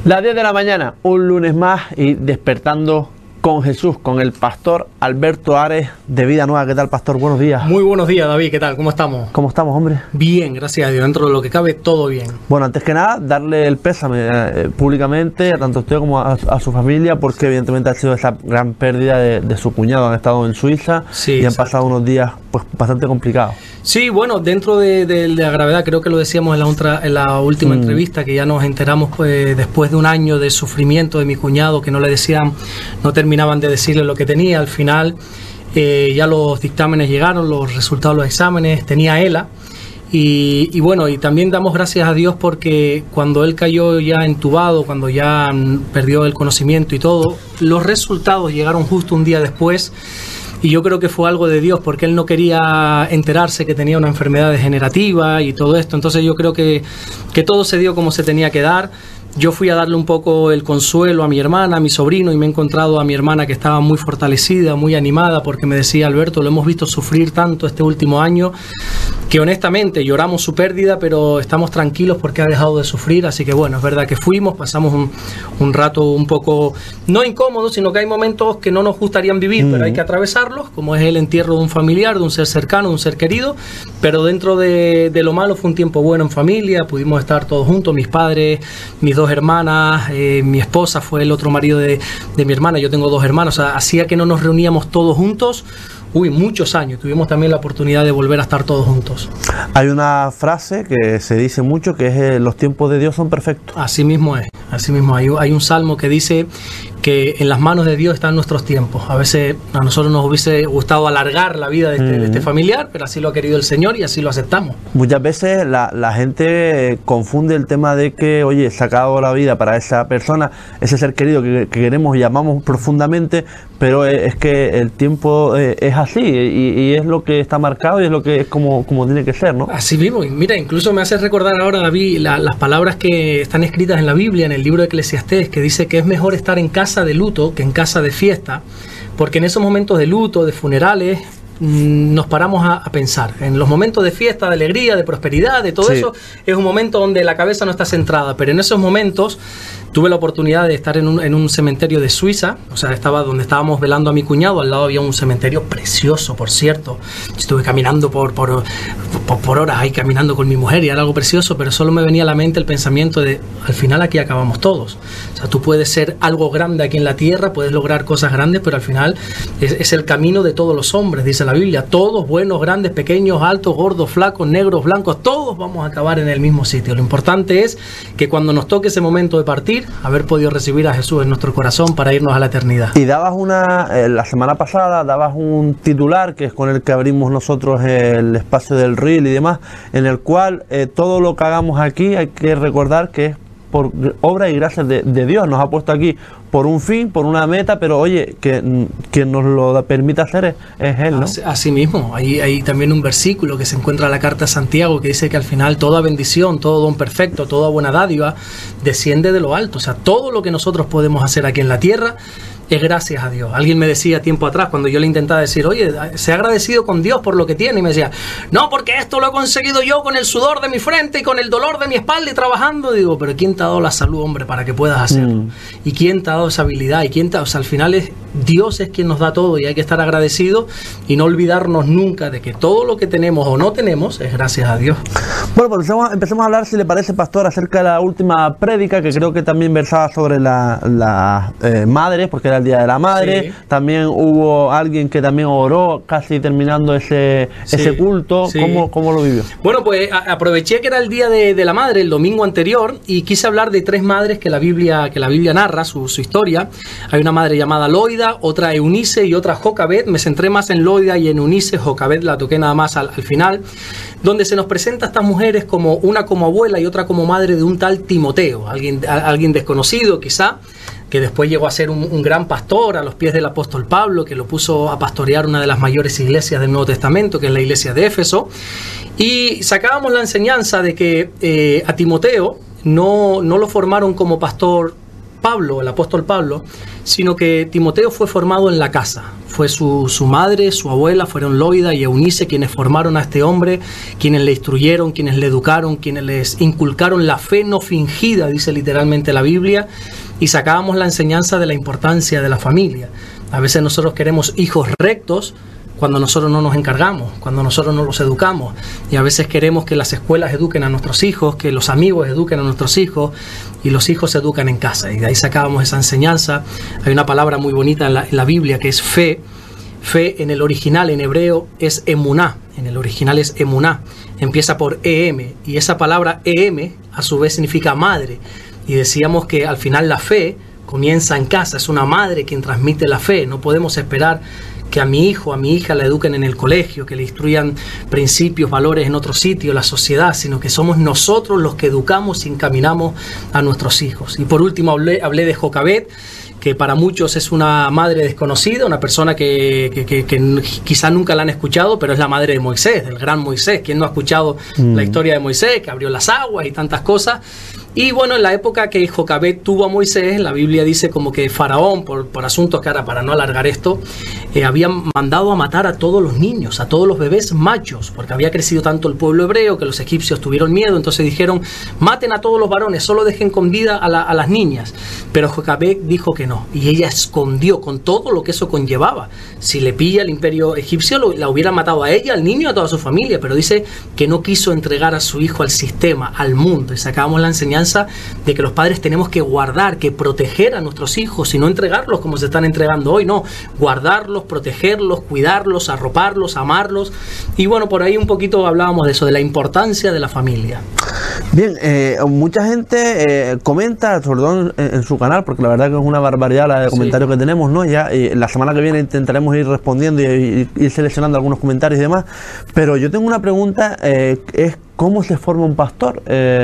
Las 10 de la mañana, un lunes más y despertando con Jesús, con el pastor Alberto Ares de Vida Nueva. ¿Qué tal, pastor? Buenos días. Muy buenos días, David. ¿Qué tal? ¿Cómo estamos? ¿Cómo estamos, hombre? Bien, gracias a Dios. Dentro de lo que cabe, todo bien. Bueno, antes que nada, darle el pésame públicamente, tanto a usted como a su familia, porque evidentemente ha sido esa gran pérdida de su cuñado. Han estado en Suiza y han pasado unos días pues bastante complicados. Sí, bueno, dentro de la gravedad, creo que lo decíamos en la última entrevista, que ya nos enteramos pues, después de un año de sufrimiento de mi cuñado, que no le decían, no terminaban de decirle lo que tenía. Al final ya los dictámenes llegaron, los resultados de los exámenes, tenía ELA. Y bueno, y también damos gracias a Dios porque cuando él cayó ya entubado, cuando ya perdió el conocimiento y todo, los resultados llegaron justo un día después. Y yo creo que fue algo de Dios, porque él no quería enterarse que tenía una enfermedad degenerativa y todo esto. Entonces yo creo que todo se dio como se tenía que dar. Yo fui a darle un poco el consuelo a mi hermana, a mi sobrino, y me he encontrado a mi hermana que estaba muy fortalecida, muy animada, porque me decía: Alberto, lo hemos visto sufrir tanto este último año, que honestamente lloramos su pérdida, pero estamos tranquilos porque ha dejado de sufrir. Así que bueno, es verdad que fuimos, pasamos un rato un poco, no incómodo, sino que hay momentos que no nos gustarían vivir, pero hay que atravesarlos, como es el entierro de un familiar, de un ser cercano, de un ser querido. Pero dentro de lo malo fue un tiempo bueno en familia, pudimos estar todos juntos, mis padres, mis dos hermanas, mi esposa fue el otro marido de mi hermana, yo tengo dos hermanos, o sea, hacía que no nos reuníamos todos juntos. Muchos años. Tuvimos también la oportunidad de volver a estar todos juntos. Hay una frase que se dice mucho, que es los tiempos de Dios son perfectos. Así mismo es, así mismo. Hay un salmo que dice que en las manos de Dios están nuestros tiempos. A veces a nosotros nos hubiese gustado alargar la vida de este familiar, pero así lo ha querido el Señor y así lo aceptamos. Muchas veces la gente confunde el tema de que, oye, se ha acabado la vida para esa persona, ese ser querido que queremos y amamos profundamente, pero es que el tiempo es así y es lo que está marcado y es lo que es como tiene que ser, ¿no? Así mismo. Y mira, incluso me hace recordar ahora, David, las palabras que están escritas en la Biblia, en el libro de Eclesiastés, que dice que es mejor estar en casa de luto que en casa de fiesta, porque en esos momentos de luto, de funerales, nos paramos a pensar. En los momentos de fiesta, de alegría, de prosperidad, de todo eso, es un momento donde la cabeza no está centrada, pero en esos momentos tuve la oportunidad de estar en un cementerio de Suiza, o sea, estaba donde estábamos velando a mi cuñado, al lado había un cementerio precioso, por cierto. Estuve caminando por horas ahí, caminando con mi mujer, y era algo precioso, pero solo me venía a la mente el pensamiento de, al final aquí acabamos todos. O sea, tú puedes ser algo grande aquí en la tierra, puedes lograr cosas grandes, pero al final es el camino de todos los hombres, dice la Biblia. Todos, buenos, grandes, pequeños, altos, gordos, flacos, negros, blancos, todos vamos a acabar en el mismo sitio. Lo importante es que cuando nos toque ese momento de partir, haber podido recibir a Jesús en nuestro corazón para irnos a la eternidad. Y dabas la semana pasada dabas un titular que es con el que abrimos nosotros el espacio del Reel y demás, en el cual todo lo que hagamos aquí hay que recordar que es por obra y gracia de Dios. Nos ha puesto aquí por un fin, por una meta, pero oye, que nos lo permite hacer es Él, ¿no? Así mismo. Hay también un versículo que se encuentra en la carta de Santiago que dice que al final toda bendición, todo don perfecto, toda buena dádiva desciende de lo alto. O sea, todo lo que nosotros podemos hacer aquí en la tierra es gracias a Dios. Alguien me decía tiempo atrás, cuando yo le intentaba decir, oye, se ha agradecido con Dios por lo que tiene, y me decía, no, porque esto lo he conseguido yo con el sudor de mi frente y con el dolor de mi espalda y trabajando. Digo, pero ¿quién te ha dado la salud, hombre, para que puedas hacerlo? ¿Y quién te ha dado esa habilidad? O sea, al final Dios es quien nos da todo y hay que estar agradecidos y no olvidarnos nunca de que todo lo que tenemos o no tenemos es gracias a Dios. Bueno, pues empecemos a hablar, si le parece, pastor, acerca de la última prédica, que creo que también versaba sobre las madres, porque era el Día de la Madre. Sí. También hubo alguien que también oró casi terminando ese culto. Sí. ¿Cómo lo vivió? Bueno, pues aproveché que era el Día de la Madre, el domingo anterior, y quise hablar de tres madres que la Biblia narra, su historia. Hay una madre llamada Loida, otra Eunice y otra Jocabed. Me centré más en Loida y en Eunice. Jocabed la toqué nada más al final, donde se nos presenta a estas mujeres como una como abuela y otra como madre de un tal Timoteo, alguien desconocido quizá, que después llegó a ser un gran pastor a los pies del apóstol Pablo, que lo puso a pastorear una de las mayores iglesias del Nuevo Testamento, que es la iglesia de Éfeso. Y sacábamos la enseñanza de que a Timoteo no lo formaron como pastor Pablo, el apóstol Pablo, sino que Timoteo fue formado en la casa. Fue su madre, su abuela, fueron Loida y Eunice quienes formaron a este hombre, quienes le instruyeron, quienes le educaron, quienes les inculcaron la fe no fingida, dice literalmente la Biblia, y sacábamos la enseñanza de la importancia de la familia. A veces nosotros queremos hijos rectos cuando nosotros no nos encargamos, cuando nosotros no los educamos, y a veces queremos que las escuelas eduquen a nuestros hijos, que los amigos eduquen a nuestros hijos, y los hijos se educan en casa, y de ahí sacábamos esa enseñanza. Hay una palabra muy bonita en la Biblia que es fe. Fe en el original, en hebreo, es emuná, en el original es emuná, empieza por em, y esa palabra em a su vez significa madre, y decíamos que al final la fe comienza en casa, es una madre quien transmite la fe. No podemos esperar que a mi hijo, a mi hija la eduquen en el colegio, que le instruyan principios, valores en otro sitio, la sociedad, sino que somos nosotros los que educamos y encaminamos a nuestros hijos. Y por último hablé de Jocabet, que para muchos es una madre desconocida, una persona que quizá nunca la han escuchado, pero es la madre de Moisés, del gran Moisés. ¿Quién no ha escuchado la historia de Moisés, que abrió las aguas y tantas cosas? Y bueno, en la época que Jocabet tuvo a Moisés, la Biblia dice como que Faraón, por asuntos que ahora, para no alargar esto, había mandado a matar a todos los niños, a todos los bebés machos, porque había crecido tanto el pueblo hebreo que los egipcios tuvieron miedo. Entonces dijeron, maten a todos los varones, solo dejen con vida a las niñas. Pero Jocabet dijo que no, y ella escondió con todo lo que eso conllevaba. Si le pilla el imperio egipcio, la hubiera matado a ella, al niño y a toda su familia, pero dice que no quiso entregar a su hijo al sistema, al mundo. Y sacamos la enseñanza de que los padres tenemos que guardar, que proteger a nuestros hijos y no entregarlos como se están entregando hoy, no, guardarlos, protegerlos, cuidarlos, arroparlos, amarlos. Y bueno, por ahí un poquito hablábamos de eso, de la importancia de la familia. Bien, mucha gente comenta, sobre todo en su canal, porque la verdad que es una barbaridad la de comentarios que tenemos, ¿no? Ya la semana que viene intentaremos ir respondiendo y ir seleccionando algunos comentarios y demás, pero yo tengo una pregunta, es ¿cómo se forma un pastor?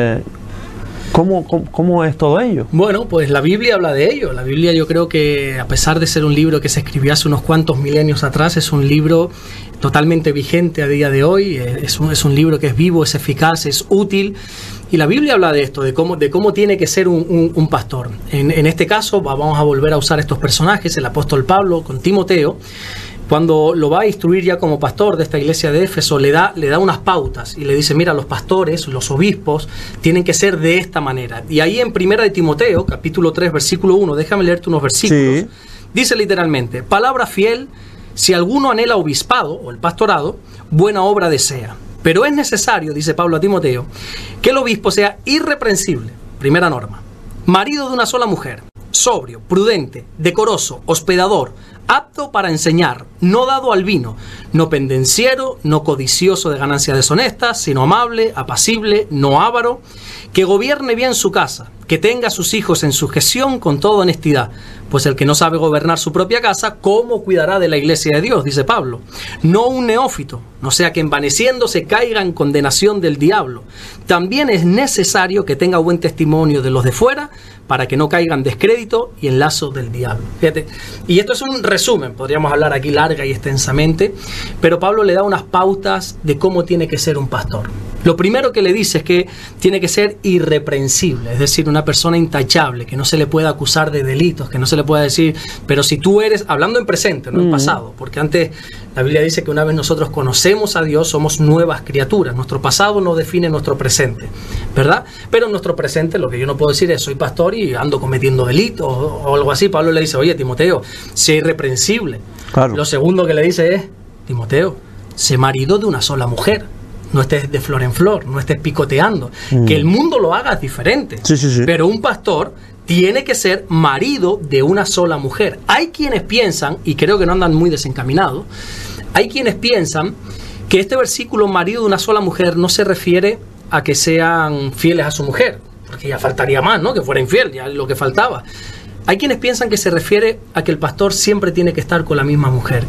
¿Cómo es todo ello? Bueno, pues la Biblia habla de ello. La Biblia, yo creo que a pesar de ser un libro que se escribió hace unos cuantos milenios atrás, es un libro totalmente vigente a día de hoy. Es un libro que es vivo, es eficaz, es útil. Y la Biblia habla de esto, de cómo tiene que ser un pastor. En este caso vamos a volver a usar estos personajes, el apóstol Pablo con Timoteo. Cuando lo va a instruir ya como pastor de esta iglesia de Éfeso, le da unas pautas y le dice, mira, los pastores, los obispos, tienen que ser de esta manera. Y ahí en 1 de Timoteo, capítulo 3, versículo 1, déjame leerte unos versículos, dice literalmente, palabra fiel, si alguno anhela obispado o el pastorado, buena obra desea. Pero es necesario, dice Pablo a Timoteo, que el obispo sea irreprensible, primera norma, marido de una sola mujer, sobrio, prudente, decoroso, hospedador, apto para enseñar, no dado al vino, no pendenciero, no codicioso de ganancias deshonestas, sino amable, apacible, no avaro, que gobierne bien su casa, que tenga a sus hijos en sujeción con toda honestidad, pues el que no sabe gobernar su propia casa, ¿cómo cuidará de la iglesia de Dios?, dice Pablo. No un neófito, no sea que envaneciéndose caiga en condenación del diablo. También es necesario que tenga buen testimonio de los de fuera, para que no caigan descrédito y en lazo del diablo. Fíjate, y esto es un resumen, podríamos hablar aquí larga y extensamente, pero Pablo le da unas pautas de cómo tiene que ser un pastor. Lo primero que le dice es que tiene que ser irreprensible, es decir, una persona intachable, que no se le pueda acusar de delitos, que no se le pueda decir, pero si tú eres, hablando en presente, no en pasado, porque antes la Biblia dice que una vez nosotros conocemos a Dios, somos nuevas criaturas, nuestro pasado no define nuestro presente, ¿verdad? Pero en nuestro presente lo que yo no puedo decir es, soy pastor y ando cometiendo delitos o algo así. Pablo le dice, oye, Timoteo, sé irreprensible. Claro. Lo segundo que le dice es, Timoteo, sé marido de una sola mujer. No estés de flor en flor, no estés picoteando. Que el mundo lo haga diferente. Sí. Pero un pastor tiene que ser marido de una sola mujer. Hay quienes piensan, y creo que no andan muy desencaminados, hay quienes piensan que este versículo, marido de una sola mujer, no se refiere a que sean fieles a su mujer, porque ya faltaría más, ¿no? Que fuera infiel, ya lo que faltaba. Hay quienes piensan que se refiere a que el pastor siempre tiene que estar con la misma mujer,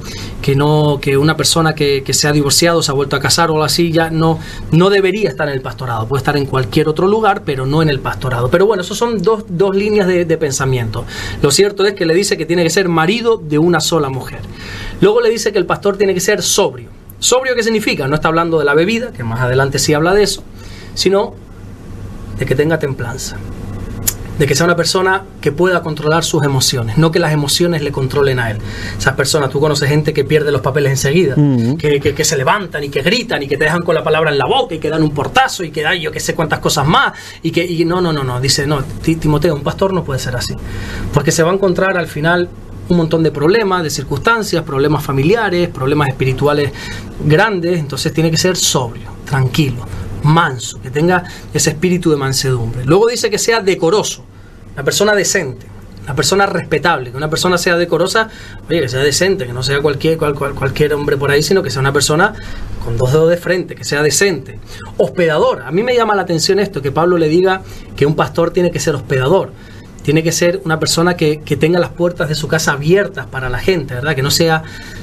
que una persona que se ha divorciado, se ha vuelto a casar o algo así, ya no debería estar en el pastorado. Puede estar en cualquier otro lugar, pero no en el pastorado. Pero bueno, esos son dos líneas de pensamiento. Lo cierto es que le dice que tiene que ser marido de una sola mujer. Luego le dice que el pastor tiene que ser sobrio. ¿Sobrio qué significa? No está hablando de la bebida, que más adelante sí habla de eso, sino de que tenga templanza. de que sea una persona que pueda controlar sus emociones, no que las emociones le controlen a él. Esas personas, tú conoces gente que pierde los papeles enseguida, que se levantan y que gritan y que te dejan con la palabra en la boca y que dan un portazo y que dan yo que sé cuántas cosas más y no, dice, no, Timoteo, un pastor no puede ser así, porque se va a encontrar al final un montón de problemas, de circunstancias, problemas familiares, problemas espirituales grandes. Entonces tiene que ser sobrio, tranquilo, manso, que tenga ese espíritu de mansedumbre. Luego dice que sea decoroso, una persona decente, una persona respetable, que una persona sea decorosa, oye, que sea decente, que no sea cualquier hombre por ahí, sino que sea una persona con 2 dedos de frente, que sea decente. Hospedador, a mí me llama la atención esto, que Pablo le diga que un pastor tiene que ser hospedador. Tiene que ser una persona que tenga las puertas de su casa abiertas para la gente, ¿verdad? Que no sea,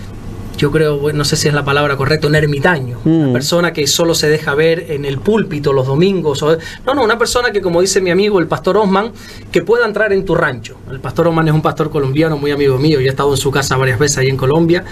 yo creo, no sé si es la palabra correcta, un ermitaño. Una persona que solo se deja ver en el púlpito los domingos. No, una persona que, como dice mi amigo el pastor Osman, que pueda entrar en tu rancho. El pastor Osman es un pastor colombiano muy amigo mío. Yo he estado en su casa varias veces ahí en Colombia.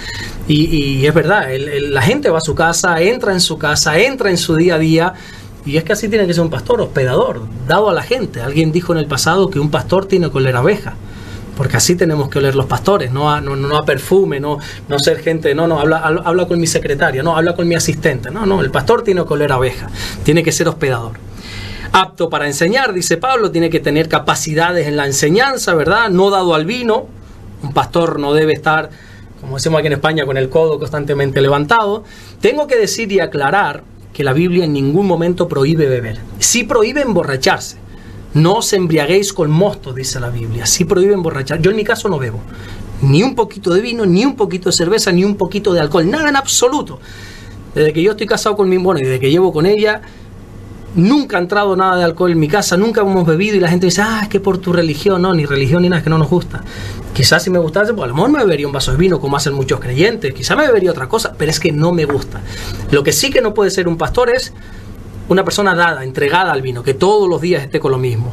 Y es verdad, la gente va a su casa, entra en su día a día. Y es que así tiene que ser un pastor, hospedador, dado a la gente. Alguien dijo en el pasado que un pastor tiene que oler a abeja, porque así tenemos que oler los pastores, no a perfume, no ser gente, habla con mi secretaria, habla con mi asistente, el pastor tiene que oler a abeja, tiene que ser hospedador. Apto para enseñar, dice Pablo, tiene que tener capacidades en la enseñanza, ¿verdad? No dado al vino. Un pastor no debe estar, como decimos aquí en España, con el codo constantemente levantado. Tengo que decir y aclarar que la Biblia en ningún momento prohíbe beber. Sí prohíbe emborracharse. No os embriaguéis con mosto, dice la Biblia. Sí prohíbe emborrachar. Yo en mi caso no bebo ni un poquito de vino, ni un poquito de cerveza, ni un poquito de alcohol. Nada en absoluto. Desde que yo estoy casado con mi mujer y desde que llevo con ella, nunca ha entrado nada de alcohol en mi casa, nunca hemos bebido y la gente dice, es que por tu religión. No, ni religión ni nada, es que no nos gusta. Quizás si me gustase, pues a lo mejor me bebería un vaso de vino como hacen muchos creyentes, quizás me bebería otra cosa, pero es que no me gusta. Lo que sí que no puede ser un pastor es una persona dada, entregada al vino, que todos los días esté con lo mismo.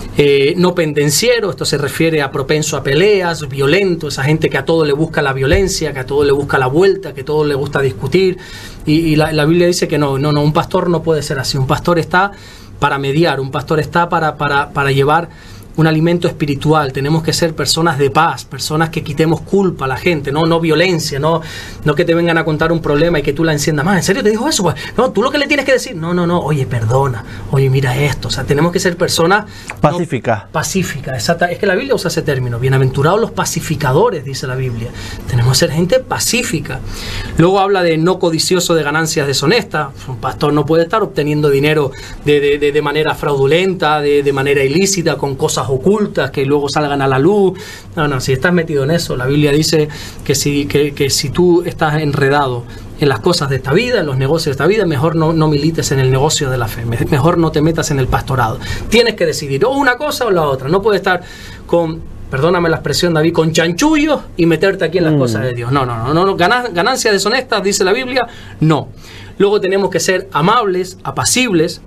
No pendenciero, esto se refiere a propenso a peleas, violento, esa gente que a todo le busca la violencia, que a todo le busca la vuelta, que a todo le gusta discutir. Y la Biblia dice que no, un pastor no puede ser así. Un pastor está para mediar, un pastor está para llevar un alimento espiritual. Tenemos que ser personas de paz, personas que quitemos culpa a la gente, no violencia, no que te vengan a contar un problema y que tú la enciendas más. ¿En serio te dijo eso? Pues no, tú lo que le tienes que decir, no, oye, perdona, oye, mira esto. O sea, tenemos que ser personas pacíficas. Pacíficas, exacta. Es que la Biblia usa ese término, bienaventurados los pacificadores, dice la Biblia. Tenemos que ser gente pacífica. Luego habla de no codicioso de ganancias deshonestas. Un pastor no puede estar obteniendo dinero de manera fraudulenta, de manera ilícita, con cosas ocultas que luego salgan a la luz. No, si estás metido en eso, la Biblia dice que si tú estás enredado en las cosas de esta vida, en los negocios de esta vida, mejor no milites en el negocio de la fe, mejor no te metas en el pastorado. Tienes que decidir o una cosa o la otra. No puedes estar con, perdóname la expresión, David, con chanchullos y meterte aquí en las cosas de Dios. No. Ganancias deshonestas, dice la Biblia, no. Luego tenemos que ser amables, apacibles.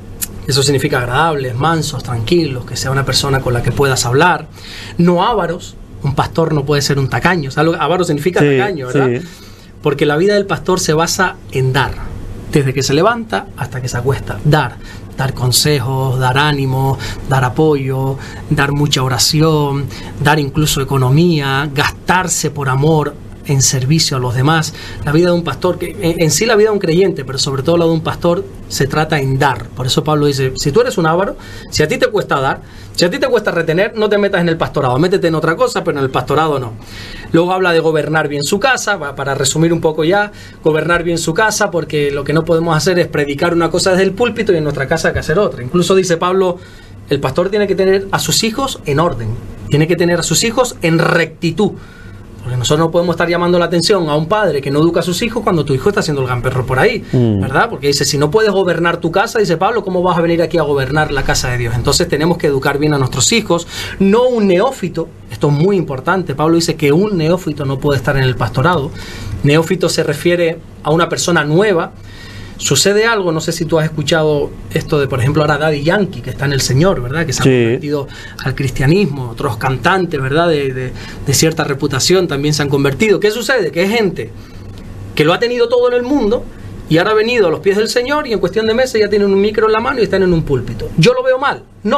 Eso significa agradables, mansos, tranquilos, que sea una persona con la que puedas hablar. No ávaros. Un pastor no puede ser un tacaño. Avaro significa tacaño, ¿verdad? Sí. Porque la vida del pastor se basa en dar. Desde que se levanta hasta que se acuesta. Dar consejos, dar ánimo, dar apoyo, dar mucha oración, dar incluso economía, gastarse por amor en servicio a los demás. La vida de un pastor, que en sí la vida de un creyente, pero sobre todo la de un pastor, se trata en dar. Por eso Pablo dice, si tú eres un avaro, si a ti te cuesta dar, si a ti te cuesta retener, no te metas en el pastorado, métete en otra cosa, pero en el pastorado no. Luego habla de gobernar bien su casa, para resumir un poco ya, gobernar bien su casa, porque lo que no podemos hacer es predicar una cosa desde el púlpito y en nuestra casa hay que hacer otra. Incluso dice Pablo, el pastor tiene que tener a sus hijos en orden, tiene que tener a sus hijos en rectitud. Porque nosotros no podemos estar llamando la atención a un padre que no educa a sus hijos cuando tu hijo está haciendo el gamperro por ahí, ¿verdad? Porque dice, si no puedes gobernar tu casa, dice Pablo, ¿cómo vas a venir aquí a gobernar la casa de Dios? Entonces tenemos que educar bien a nuestros hijos, no un neófito. Esto es muy importante. Pablo dice que un neófito no puede estar en el pastorado. Neófito se refiere a una persona nueva. Sucede algo, no sé si tú has escuchado esto de, por ejemplo, ahora Daddy Yankee, que está en el Señor, ¿verdad? Que se ha convertido al cristianismo. Otros cantantes, ¿verdad? De cierta reputación también se han convertido. ¿Qué sucede? Que es gente que lo ha tenido todo en el mundo y ahora ha venido a los pies del Señor y en cuestión de meses ya tienen un micro en la mano y están en un púlpito. ¿Yo lo veo mal? No.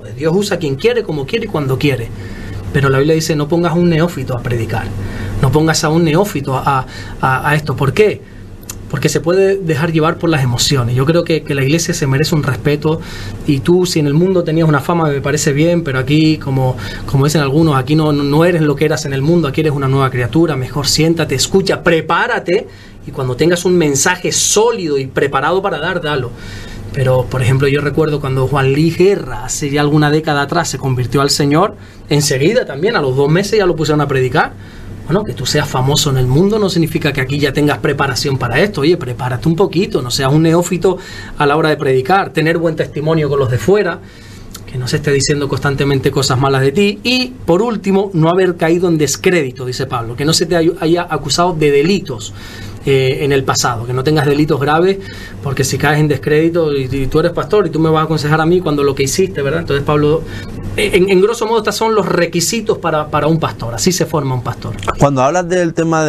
Pues Dios usa a quien quiere, como quiere y cuando quiere. Pero la Biblia dice, no pongas a un neófito a predicar. No pongas a un neófito a esto. ¿Por qué? Porque se puede dejar llevar por las emociones. Yo creo que la iglesia se merece un respeto, y tú, si en el mundo tenías una fama, me parece bien, pero aquí, como dicen algunos, aquí no eres lo que eras en el mundo, aquí eres una nueva criatura. Mejor siéntate, escucha, prepárate, y cuando tengas un mensaje sólido y preparado para dar, dalo. Pero, por ejemplo, yo recuerdo cuando Juan Luis Guerra, hace ya alguna década atrás, se convirtió al Señor, enseguida también, a los 2 meses ya lo pusieron a predicar. Bueno, que tú seas famoso en el mundo no significa que aquí ya tengas preparación para esto. Oye, prepárate un poquito, no seas un neófito a la hora de predicar, tener buen testimonio con los de fuera, que no se esté diciendo constantemente cosas malas de ti. Y, por último, no haber caído en descrédito, dice Pablo, que no se te haya acusado de delitos en el pasado, que no tengas delitos graves, porque si caes en descrédito y tú eres pastor y tú me vas a aconsejar a mí cuando lo que hiciste, ¿verdad? Entonces Pablo, en grosso modo, estos son los requisitos para un pastor. Así se forma un pastor. Cuando hablas del tema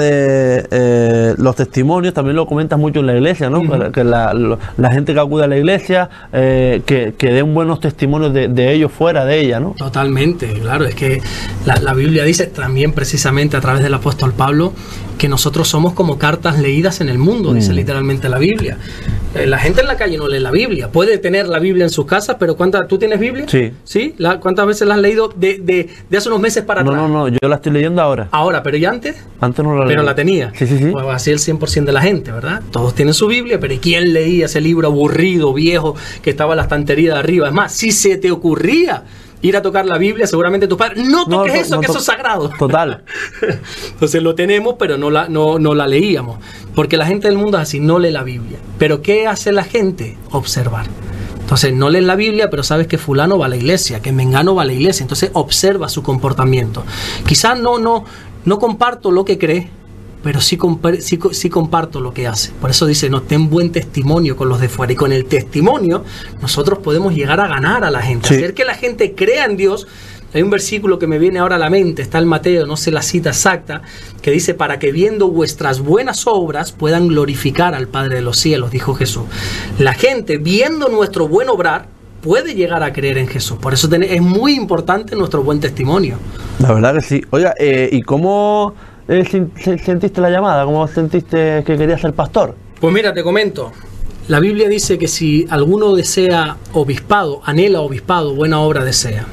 de los testimonios, también lo comentas mucho en la iglesia, ¿no? Uh-huh. Que la gente que acude a la iglesia, que den buenos testimonios de ellos fuera de ella, ¿no? Totalmente, claro. Es que la Biblia dice también, precisamente a través del apóstol Pablo, que nosotros somos como cartas leídas en el mundo, dice literalmente la Biblia. La gente en la calle no lee la Biblia. Puede tener la Biblia en sus casas, pero ¿tú tienes Biblia? Sí. ¿Sí? ¿Cuántas veces la has leído de hace unos meses para atrás? No, yo la estoy leyendo ahora. Ahora, ¿pero ya antes? Antes no la leí. Pero la tenía. Sí. Pues así el 100% de la gente, ¿verdad? Todos tienen su Biblia, pero ¿y quién leía ese libro aburrido, viejo, que estaba en la estantería de arriba? Es más, si se te ocurría ir a tocar la Biblia, seguramente tus padres, no toques eso, que eso es sagrado. Total. Entonces lo tenemos, pero no la leíamos. Porque la gente del mundo es así, no lee la Biblia. ¿Pero qué hace la gente? Observar. Entonces no leen la Biblia, pero sabes que fulano va a la iglesia, que mengano va a la iglesia. Entonces observa su comportamiento. Quizás no comparto lo que cree, pero sí comparto lo que hace. Por eso dice, ten buen testimonio con los de fuera. Y con el testimonio nosotros podemos llegar a ganar a la gente, sí. Hacer que la gente crea en Dios. Hay un versículo que me viene ahora a la mente, está en Mateo, no sé la cita exacta, que dice, para que viendo vuestras buenas obras puedan glorificar al Padre de los cielos, dijo Jesús. La gente, viendo nuestro buen obrar, puede llegar a creer en Jesús. Por eso es muy importante nuestro buen testimonio. La verdad que sí. Oiga, ¿y cómo sentiste la llamada? ¿Cómo sentiste que querías ser pastor? Pues mira, te comento. La Biblia dice que si alguno desea obispado, anhela obispado, buena obra desea.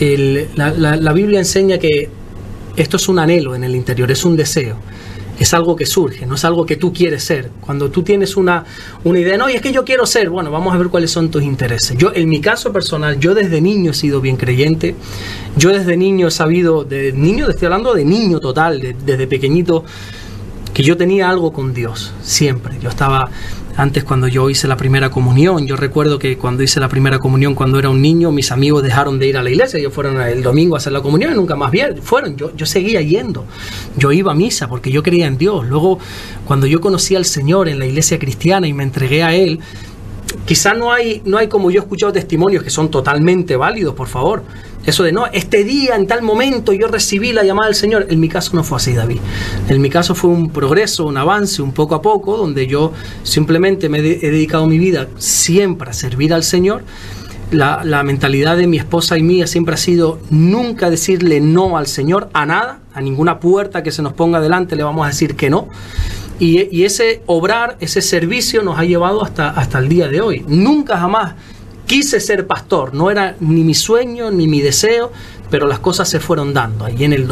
La Biblia enseña que esto es un anhelo en el interior, es un deseo. Es algo que surge, no es algo que tú quieres ser. Cuando tú tienes una idea, no, y es que yo quiero ser, bueno, vamos a ver cuáles son tus intereses. Yo, en mi caso personal, yo desde niño he sido bien creyente. Yo desde niño he sabido, estoy hablando de niño total, desde pequeñito, que yo tenía algo con Dios, siempre. Yo estaba, antes cuando yo hice la primera comunión, yo recuerdo que cuando hice la primera comunión, cuando era un niño, mis amigos dejaron de ir a la iglesia, ellos fueron el domingo a hacer la comunión y nunca más fueron. Yo seguía yendo, yo iba a misa porque yo creía en Dios. Luego, cuando yo conocí al Señor en la iglesia cristiana y me entregué a Él, quizá no hay como yo he escuchado testimonios que son totalmente válidos, por favor. Eso de, no, este día, en tal momento, yo recibí la llamada del Señor. En mi caso no fue así, David. En mi caso fue un progreso, un avance, un poco a poco, donde yo simplemente he dedicado mi vida siempre a servir al Señor. La mentalidad de mi esposa y mía siempre ha sido nunca decirle no al Señor, a nada, a ninguna puerta que se nos ponga delante le vamos a decir que no. Y ese obrar, ese servicio nos ha llevado hasta el día de hoy. Nunca jamás quise ser pastor, no era ni mi sueño ni mi deseo, pero las cosas se fueron dando. Ahí en el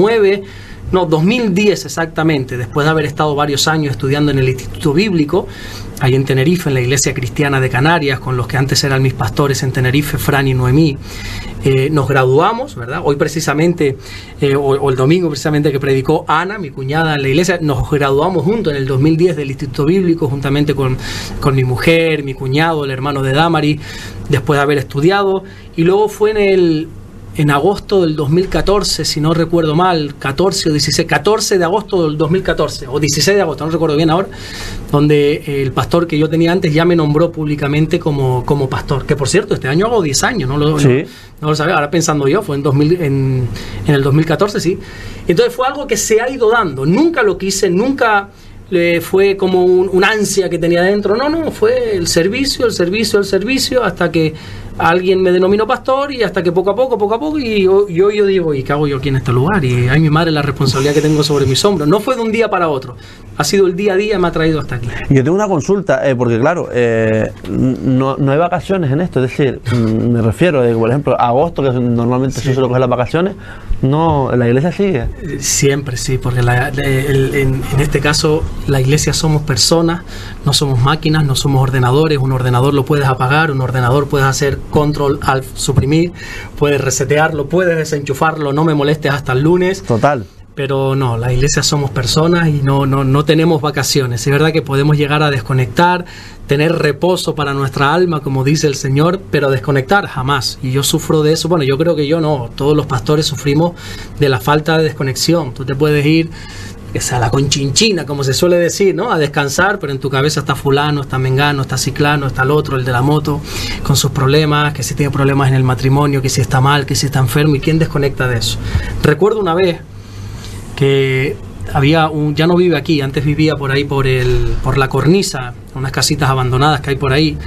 2010 exactamente, después de haber estado varios años estudiando en el Instituto Bíblico, ahí en Tenerife, en la Iglesia Cristiana de Canarias, con los que antes eran mis pastores en Tenerife, Fran y Noemí, nos graduamos, ¿verdad? Hoy precisamente, o el domingo precisamente que predicó Ana, mi cuñada en la iglesia, nos graduamos juntos en el 2010 del Instituto Bíblico, juntamente con mi mujer, mi cuñado, el hermano de Damari, después de haber estudiado, y luego fue en agosto del 2014, si no recuerdo mal, 14 de agosto del 2014, o 16 de agosto, no recuerdo bien ahora, donde el pastor que yo tenía antes ya me nombró públicamente como pastor, que por cierto, este año hago 10 años, no lo sabía, ahora pensando yo, fue en el 2014, sí. Entonces fue algo que se ha ido dando, nunca lo quise, nunca fue como un ansia que tenía dentro, no, fue el servicio, hasta que alguien me denominó pastor y hasta que poco a poco, y yo digo, ¿y qué hago yo aquí en este lugar? Y ay, mi madre, la responsabilidad que tengo sobre mis hombros. No fue de un día para otro, ha sido el día a día, me ha traído hasta aquí. Yo tengo una consulta, porque claro, no hay vacaciones en esto, es decir, me refiero, por ejemplo, agosto, que normalmente se suele coger las vacaciones, no, la iglesia sigue. Siempre, sí, porque en este caso la iglesia somos personas, no somos máquinas, no somos ordenadores. Un ordenador lo puedes apagar, un ordenador puedes hacer control, alt, suprimir, puedes resetearlo, puedes desenchufarlo, no me molestes hasta el lunes. Total. Pero no, la iglesia somos personas y no tenemos vacaciones. Es verdad que podemos llegar a desconectar, tener reposo para nuestra alma, como dice el Señor, pero desconectar jamás. Y yo sufro de eso. Bueno, yo creo que yo no. Todos los pastores sufrimos de la falta de desconexión. Tú te puedes ir, que sea la conchinchina, como se suele decir, ¿no? A descansar, pero en tu cabeza está fulano, está mengano, está ciclano, está el otro, el de la moto, con sus problemas, que si tiene problemas en el matrimonio, que si está mal, que si está enfermo. ¿Y quién desconecta de eso? Recuerdo una vez que ya no vive aquí, antes vivía por ahí por la cornisa, unas casitas abandonadas que hay por ahí.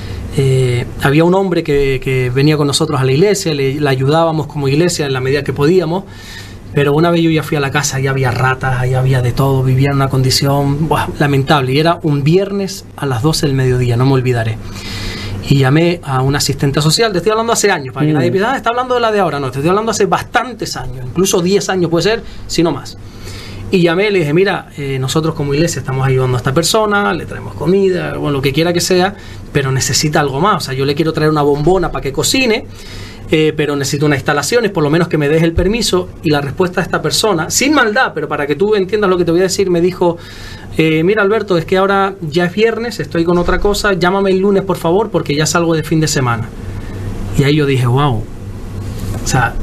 Había un hombre que venía con nosotros a la iglesia, le ayudábamos como iglesia en la medida que podíamos, pero una vez yo ya fui a la casa, ahí había ratas, ahí había de todo, vivía en una condición lamentable, y era un viernes a las 12 del mediodía, no me olvidaré. Y llamé a un asistente social, te estoy hablando hace años, para que nadie piensa, está hablando de la de ahora, no, te estoy hablando hace bastantes años, incluso 10 años puede ser, si no más. Y llamé y le dije, mira, nosotros como iglesia estamos ayudando a esta persona, le traemos comida, bueno, lo que quiera que sea, pero necesita algo más, o sea, yo le quiero traer una bombona para que cocine, pero necesito unas instalaciones, por lo menos que me deje el permiso. Y la respuesta de esta persona, sin maldad, pero para que tú entiendas lo que te voy a decir, me dijo, mira Alberto, es que ahora ya es viernes, estoy con otra cosa, llámame el lunes por favor, porque ya salgo de fin de semana. Y ahí yo dije, wow, o sea,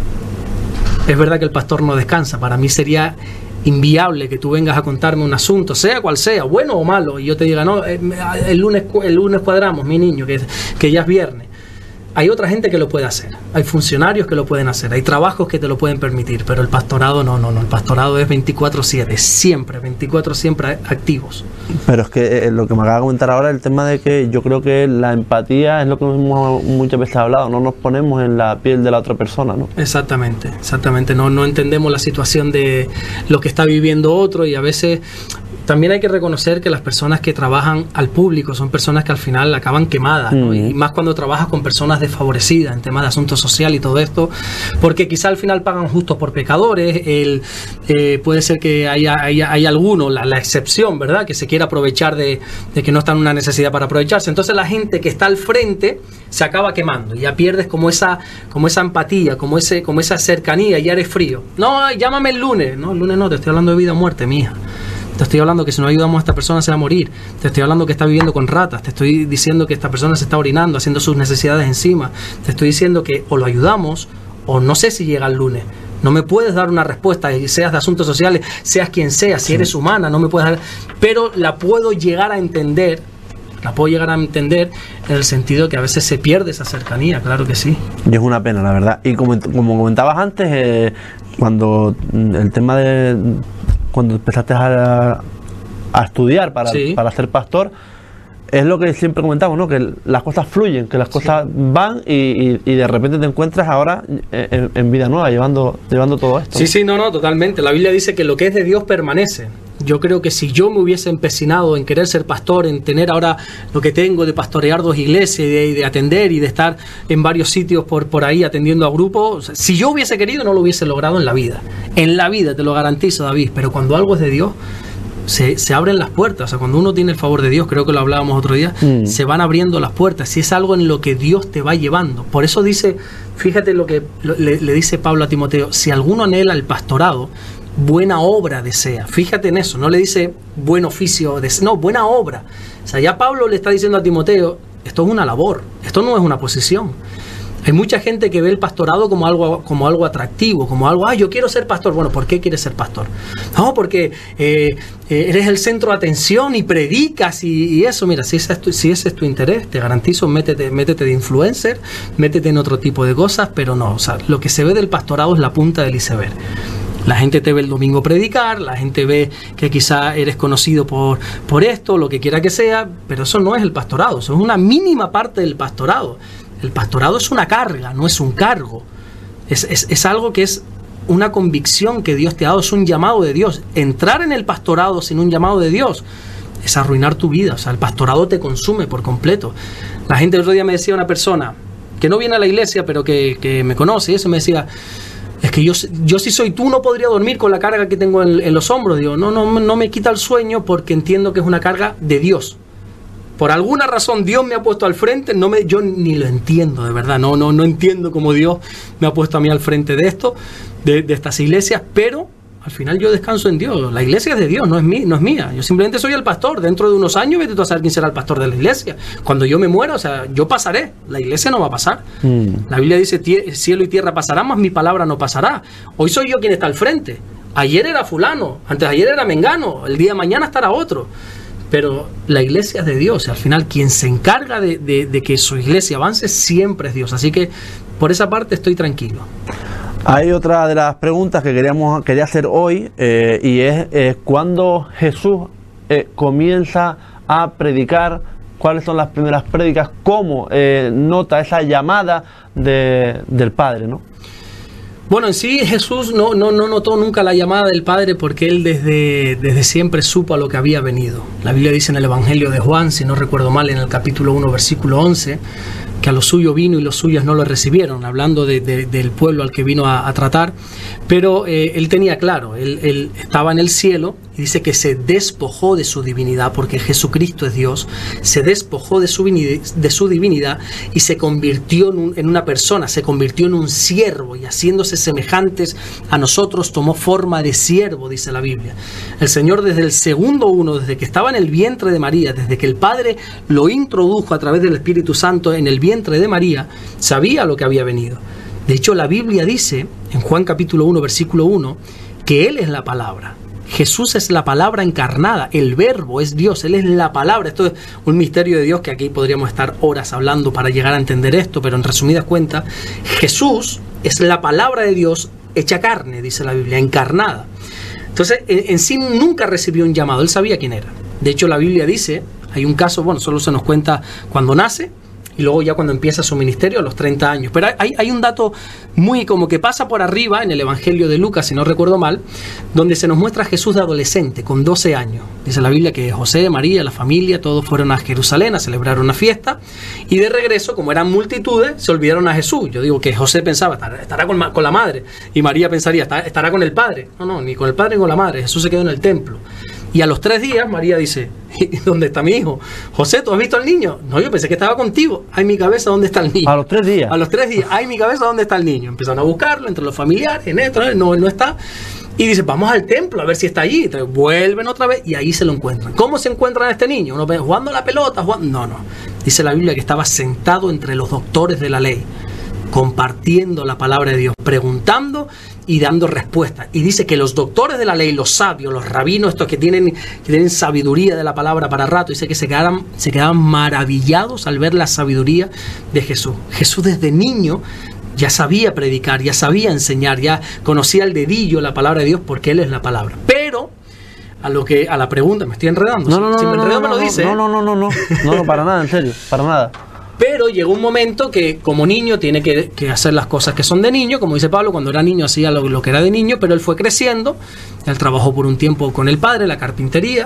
es verdad que el pastor no descansa. Para mí sería inviable que tú vengas a contarme un asunto, sea cual sea, bueno o malo, y yo te diga, no, el lunes cuadramos, mi niño, que ya es viernes. Hay otra gente que lo puede hacer, hay funcionarios que lo pueden hacer, hay trabajos que te lo pueden permitir, pero el pastorado no, el pastorado es 24/7, siempre, 24 siempre activos. Pero es que lo que me acaba de comentar ahora es el tema de que yo creo que la empatía es lo que hemos muchas veces hablado, no nos ponemos en la piel de la otra persona, ¿no? Exactamente, no entendemos la situación de lo que está viviendo otro, y a veces también hay que reconocer que las personas que trabajan al público son personas que al final acaban quemadas, ¿no? Y más cuando trabajas con personas desfavorecidas en temas de asuntos sociales y todo esto, porque quizá al final pagan justos por pecadores. Puede ser que haya alguno, la excepción, ¿verdad?, que se quiera aprovechar de que no está en una necesidad para aprovecharse. Entonces la gente que está al frente se acaba quemando, y ya pierdes como esa empatía, como esa cercanía, y ya eres frío. No, llámame el lunes. No, el lunes no, te estoy hablando de vida o muerte, mija. Te estoy hablando que si no ayudamos a esta persona se va a morir. Te estoy hablando que está viviendo con ratas. Te estoy diciendo que esta persona se está orinando, haciendo sus necesidades encima. Te estoy diciendo que o lo ayudamos o no sé si llega el lunes. No me puedes dar una respuesta, seas de asuntos sociales, seas quien sea, si eres humana, no me puedes dar. Pero la puedo llegar a entender. En el sentido que a veces se pierde esa cercanía, claro que sí. Y es una pena, la verdad. Y como comentabas antes, cuando el tema de cuando empezaste a estudiar para ser pastor, es lo que siempre comentamos, ¿no? Que las cosas fluyen, que las cosas van y de repente te encuentras ahora en vida nueva, llevando todo esto. Sí, no, totalmente. La Biblia dice que lo que es de Dios permanece. Yo creo que si yo me hubiese empecinado en querer ser pastor, en tener ahora lo que tengo de pastorear 2 iglesias y de atender y de estar en varios sitios por ahí atendiendo a grupos, si yo hubiese querido no lo hubiese logrado en la vida. En la vida, te lo garantizo, David. Pero cuando algo es de Dios, se abren las puertas. O sea, cuando uno tiene el favor de Dios, creo que lo hablábamos otro día, se van abriendo las puertas. Si es algo en lo que Dios te va llevando. Por eso dice, fíjate lo que le dice Pablo a Timoteo: si alguno anhela el pastorado, buena obra desea. Fíjate en eso, no le dice buen oficio, no, buena obra. O sea, ya Pablo le está diciendo a Timoteo, esto es una labor, esto no es una posición. Hay mucha gente que ve el pastorado como algo atractivo, como algo, yo quiero ser pastor. Bueno, ¿por qué quieres ser pastor? No, porque eres el centro de atención y predicas y eso. Mira, si ese es tu interés, te garantizo, métete de influencer, métete en otro tipo de cosas, pero no, o sea, lo que se ve del pastorado es la punta del iceberg. La gente te ve el domingo predicar, la gente ve que quizá eres conocido por esto, lo que quiera que sea, pero eso no es el pastorado, eso es una mínima parte del pastorado. El pastorado es una carga, no es un cargo. Es algo que es una convicción que Dios te ha dado, es un llamado de Dios. Entrar en el pastorado sin un llamado de Dios es arruinar tu vida. O sea, el pastorado te consume por completo. La gente el otro día me decía, una persona que no viene a la iglesia, pero que me conoce, y eso me decía, es que yo si soy tú no podría dormir con la carga que tengo en los hombros. Digo, no me quita el sueño porque entiendo que es una carga de Dios. Por alguna razón Dios me ha puesto al frente, yo ni lo entiendo, de verdad, no entiendo cómo Dios me ha puesto a mí al frente de esto, de estas iglesias, pero al final yo descanso en Dios. La iglesia es de Dios, no es mía. Yo simplemente soy el pastor. Dentro de unos años vete tú a saber quién será el pastor de la iglesia. Cuando yo me muera, o sea, yo pasaré. La iglesia no va a pasar. La Biblia dice, cielo y tierra pasarán, mas mi palabra no pasará. Hoy soy yo quien está al frente. Ayer era fulano, antes de ayer era mengano, el día de mañana estará otro. Pero la iglesia es de Dios. Al final quien se encarga de que su iglesia avance siempre es Dios. Así que por esa parte estoy tranquilo. Hay otra de las preguntas que quería hacer hoy y es ¿cuándo Jesús comienza a predicar? ¿Cuáles son las primeras prédicas? ¿Cómo nota esa llamada del Padre, ¿no? Bueno, en sí Jesús no notó nunca la llamada del Padre porque Él desde siempre supo a lo que había venido. La Biblia dice en el Evangelio de Juan, si no recuerdo mal, en el capítulo 1, versículo 11, que a lo suyo vino y los suyos no lo recibieron, hablando del pueblo al que vino a tratar, pero Él tenía claro, él estaba en el cielo y dice que se despojó de su divinidad, porque Jesucristo es Dios, se despojó de su divinidad y se convirtió en una persona, se convirtió en un siervo y haciéndose semejantes a nosotros tomó forma de siervo, dice la Biblia. El Señor desde el segundo uno, desde que estaba en el vientre de María, desde que el Padre lo introdujo a través del Espíritu Santo en el vientre de María, sabía lo que había venido. De hecho, la Biblia dice en Juan capítulo 1, versículo 1, que Él es la palabra. Jesús es la palabra encarnada, el verbo es Dios, Él es la palabra. Esto es un misterio de Dios que aquí podríamos estar horas hablando para llegar a entender esto, pero en resumidas cuentas, Jesús es la palabra de Dios hecha carne, dice la Biblia, encarnada. Entonces, en sí nunca recibió un llamado, Él sabía quién era. De hecho, la Biblia dice, hay un caso, bueno, solo se nos cuenta cuando nace, y luego ya cuando empieza su ministerio a los 30 años. Pero hay un dato muy como que pasa por arriba en el Evangelio de Lucas, si no recuerdo mal, donde se nos muestra a Jesús de adolescente, con 12 años. Dice la Biblia que José, María, la familia, todos fueron a Jerusalén a celebrar una fiesta, y de regreso, como eran multitudes, se olvidaron a Jesús. Yo digo que José pensaba, estará con la madre, y María pensaría, estará con el padre. No, ni con el padre ni con la madre. Jesús se quedó en el templo. Y a los 3 días María dice, ¿dónde está mi hijo? José, ¿tú has visto al niño? No, yo pensé que estaba contigo. Ay, mi cabeza, ¿dónde está el niño? A los 3 días. A los 3 días. Ay, mi cabeza, ¿dónde está el niño? Empezaron a buscarlo entre los familiares, en esto, no, él no está. Y dice, vamos al templo a ver si está allí. Entonces vuelven otra vez y ahí se lo encuentran. ¿Cómo se encuentran a este niño? Uno ve jugando a la pelota, No. Dice la Biblia que estaba sentado entre los doctores de la ley, compartiendo la palabra de Dios, preguntando y dando respuestas. Y dice que los doctores de la ley, los sabios, los rabinos, estos que tienen sabiduría de la palabra para rato, dice que se quedaban maravillados al ver la sabiduría de Jesús. Jesús desde niño ya sabía predicar, ya sabía enseñar, ya conocía al dedillo la palabra de Dios porque Él es la palabra. Pero a la pregunta, me estoy enredando. Si me enredo me lo dice. No, para nada, en serio, para nada. Pero llegó un momento que como niño tiene que hacer las cosas que son de niño, como dice Pablo, cuando era niño hacía lo que era de niño, pero él fue creciendo, él trabajó por un tiempo con el padre, la carpintería,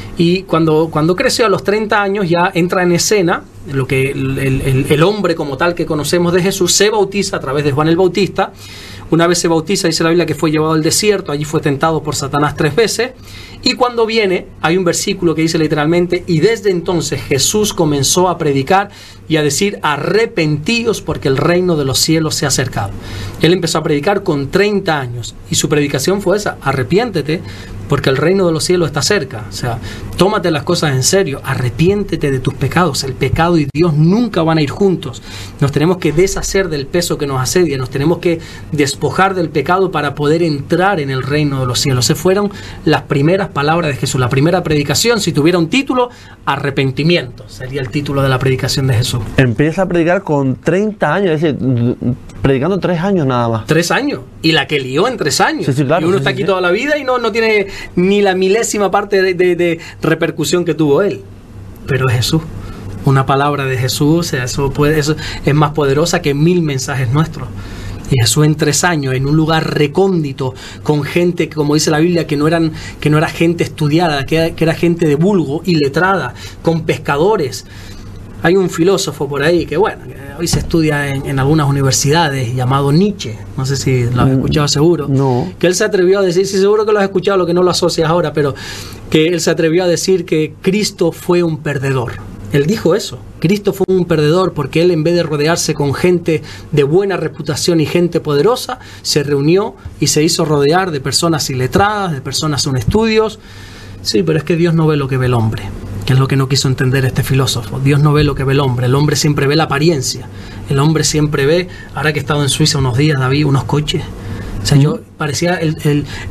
y cuando creció a los 30 años ya entra en escena lo que el hombre como tal que conocemos de Jesús, se bautiza a través de Juan el Bautista. Una vez se bautiza, dice la Biblia que fue llevado al desierto, allí fue tentado por Satanás 3 veces, y cuando viene, hay un versículo que dice literalmente, y desde entonces Jesús comenzó a predicar y a decir, arrepentíos porque el reino de los cielos se ha acercado. Él empezó a predicar con 30 años, y su predicación fue esa, arrepiéntete porque el reino de los cielos está cerca. O sea, tómate las cosas en serio, arrepiéntete de tus pecados. El pecado y Dios nunca van a ir juntos. Nos tenemos que deshacer del peso que nos asedia, nos tenemos que despojar del pecado para poder entrar en el reino de los cielos. Esas fueron las primeras palabras de Jesús, la primera predicación. Si tuviera un título, arrepentimiento sería el título de la predicación de Jesús. Empieza a predicar con 30 años, es decir, predicando 3 años nada más. 3 años, y la que lió en 3 años. Sí, claro, y uno está aquí toda la vida y no tiene ni la milésima parte de repercusión que tuvo él. Pero Jesús, Una palabra de Jesús, o sea, eso es más poderosa que 1000 mensajes nuestros. Y Jesús en 3 años, en un lugar recóndito, con gente que, como dice la Biblia, que no era gente estudiada, que era gente de vulgo, iletrada, con pescadores. Hay un filósofo por ahí que, bueno, que hoy se estudia en algunas universidades, llamado Nietzsche. No sé si lo has escuchado seguro. No. Que él se atrevió a decir, sí, seguro que lo has escuchado, lo que no lo asocias ahora, pero que él se atrevió a decir que Cristo fue un perdedor. Él dijo eso. Cristo fue un perdedor porque él, en vez de rodearse con gente de buena reputación y gente poderosa, se reunió y se hizo rodear de personas iletradas, de personas sin estudios. Sí, pero es que Dios no ve lo que ve el hombre, que es lo que no quiso entender este filósofo. Dios no ve lo que ve el hombre siempre ve la apariencia. El hombre siempre ve, ahora que he estado en Suiza unos días, David, unos coches. O sea, yo parecía iba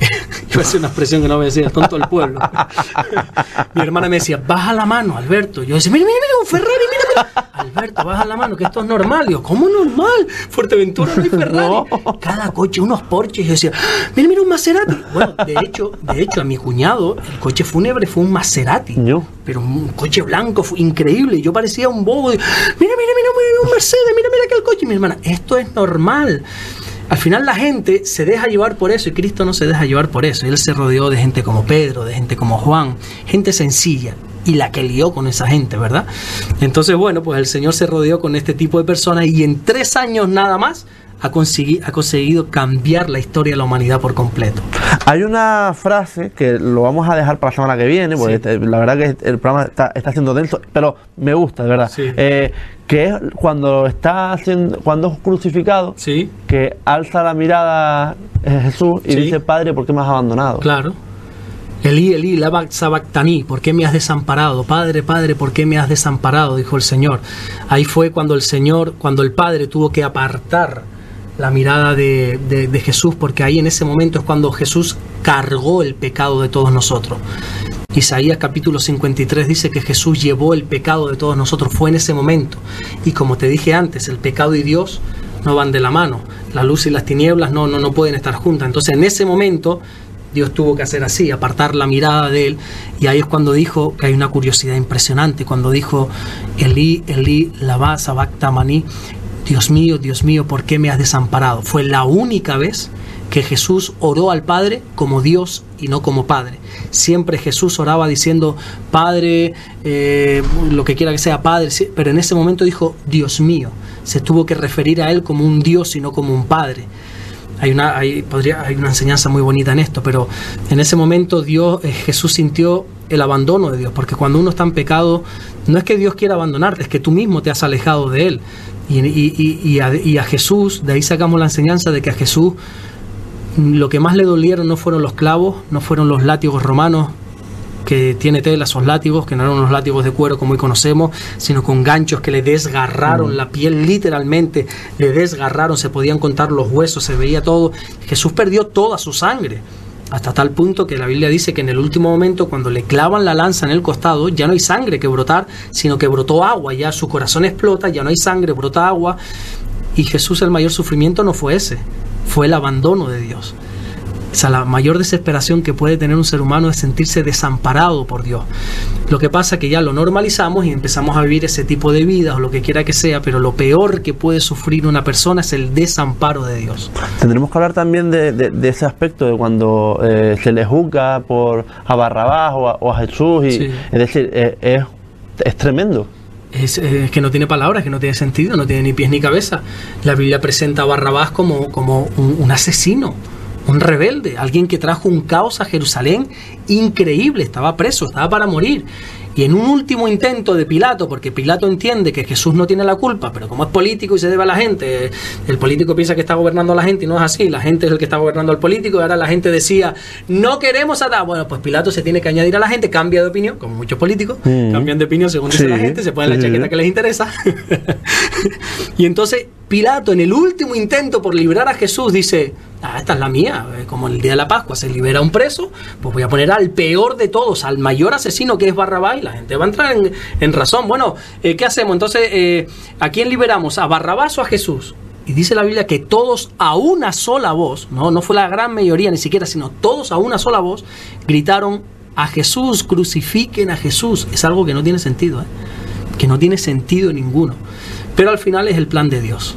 a decir una expresión que no me decía, el tonto del pueblo. Mi hermana me decía, baja la mano, Alberto. Yo decía, mira, un Ferrari, mira. Alberto, baja la mano, que esto es normal. Digo, ¿cómo normal? Fuerteventura no hay Ferrari. No. Cada coche, unos Porsches. Yo decía, mira, un Maserati. Bueno, de hecho, a mi cuñado, el coche fúnebre fue un Maserati. ¿Yo? Pero un coche blanco, fue increíble. Yo parecía un bobo. Mira, un Mercedes, mira aquel coche. Y mi hermana, esto es normal. Al final la gente se deja llevar por eso y Cristo no se deja llevar por eso. Él se rodeó de gente como Pedro, de gente como Juan, gente sencilla, y la que lió con esa gente, ¿verdad? Entonces, bueno, pues el Señor se rodeó con este tipo de personas y en 3 años nada más ha conseguido cambiar la historia de la humanidad por completo. Hay una frase que lo vamos a dejar para la semana que viene, porque sí, la verdad que el programa está siendo denso, pero me gusta, de verdad. Sí. Que es cuando es crucificado, sí, que alza la mirada Jesús y sí, dice, Padre, ¿por qué me has abandonado? Claro. Elí, lama sabactaní, ¿por qué me has desamparado? Padre, ¿por qué me has desamparado? Dijo el Señor. Ahí fue cuando el Padre tuvo que apartar la mirada de Jesús, porque ahí en ese momento es cuando Jesús cargó el pecado de todos nosotros. Isaías capítulo 53 dice que Jesús llevó el pecado de todos nosotros, fue en ese momento. Y como te dije antes, el pecado y Dios no van de la mano, la luz y las tinieblas no pueden estar juntas. Entonces en ese momento Dios tuvo que hacer así, apartar la mirada de él, y ahí es cuando dijo, que hay una curiosidad impresionante, cuando dijo, Elí, lama sabactaní, Dios mío, ¿por qué me has desamparado? Fue la única vez que Jesús oró al Padre como Dios y no como Padre. Siempre Jesús oraba diciendo, Padre, lo que quiera que sea, Padre, pero en ese momento dijo, Dios mío. Se tuvo que referir a él como un Dios y no como un Padre. Hay una enseñanza muy bonita en esto, pero en ese momento Jesús sintió el abandono de Dios, porque cuando uno está en pecado, no es que Dios quiera abandonarte, es que tú mismo te has alejado de él. Y a Jesús, de ahí sacamos la enseñanza de que a Jesús lo que más le dolieron no fueron los clavos, no fueron los látigos romanos, que tiene tela, esos látigos, que no eran unos látigos de cuero como hoy conocemos, sino con ganchos que le desgarraron la piel, literalmente le desgarraron, se podían contar los huesos, se veía todo. Jesús perdió toda su sangre, hasta tal punto que la Biblia dice que en el último momento, cuando le clavan la lanza en el costado, ya no hay sangre que brotar, sino que brotó agua, ya su corazón explota, ya no hay sangre, brota agua. Y Jesús, el mayor sufrimiento no fue ese, fue el abandono de Dios. O sea, la mayor desesperación que puede tener un ser humano es sentirse desamparado por Dios. Lo que pasa es que ya lo normalizamos y empezamos a vivir ese tipo de vida o lo que quiera que sea, pero lo peor que puede sufrir una persona es el desamparo de Dios. Tendremos que hablar también de ese aspecto de cuando se le juzga a Barrabás o a Jesús. Sí. Es decir, es tremendo. Es que no tiene palabras, que no tiene sentido, no tiene ni pies ni cabeza. La Biblia presenta a Barrabás como un asesino, un rebelde, alguien que trajo un caos a Jerusalén increíble, estaba preso, estaba para morir. Y en un último intento de Pilato, porque Pilato entiende que Jesús no tiene la culpa, pero como es político y se debe a la gente, el político piensa que está gobernando a la gente y no es así, la gente es el que está gobernando al político, y ahora la gente decía, no queremos a... Bueno, pues Pilato se tiene que añadir a la gente, cambia de opinión, como muchos políticos, cambian de opinión según dice la gente, se ponen la chaqueta que les interesa. Y entonces Pilato, en el último intento por liberar a Jesús, dice, esta es la mía, como el día de la Pascua se libera un preso, pues voy a poner al peor de todos, al mayor asesino, que es Barrabás, y la gente va a entrar en razón. Bueno, ¿qué hacemos? Entonces, ¿a quién liberamos? ¿A Barrabás o a Jesús? Y dice la Biblia que todos a una sola voz, no fue la gran mayoría ni siquiera, sino todos a una sola voz, gritaron, a Jesús, crucifiquen a Jesús. Es algo que no tiene sentido, que no tiene sentido ninguno, pero al final es el plan de Dios.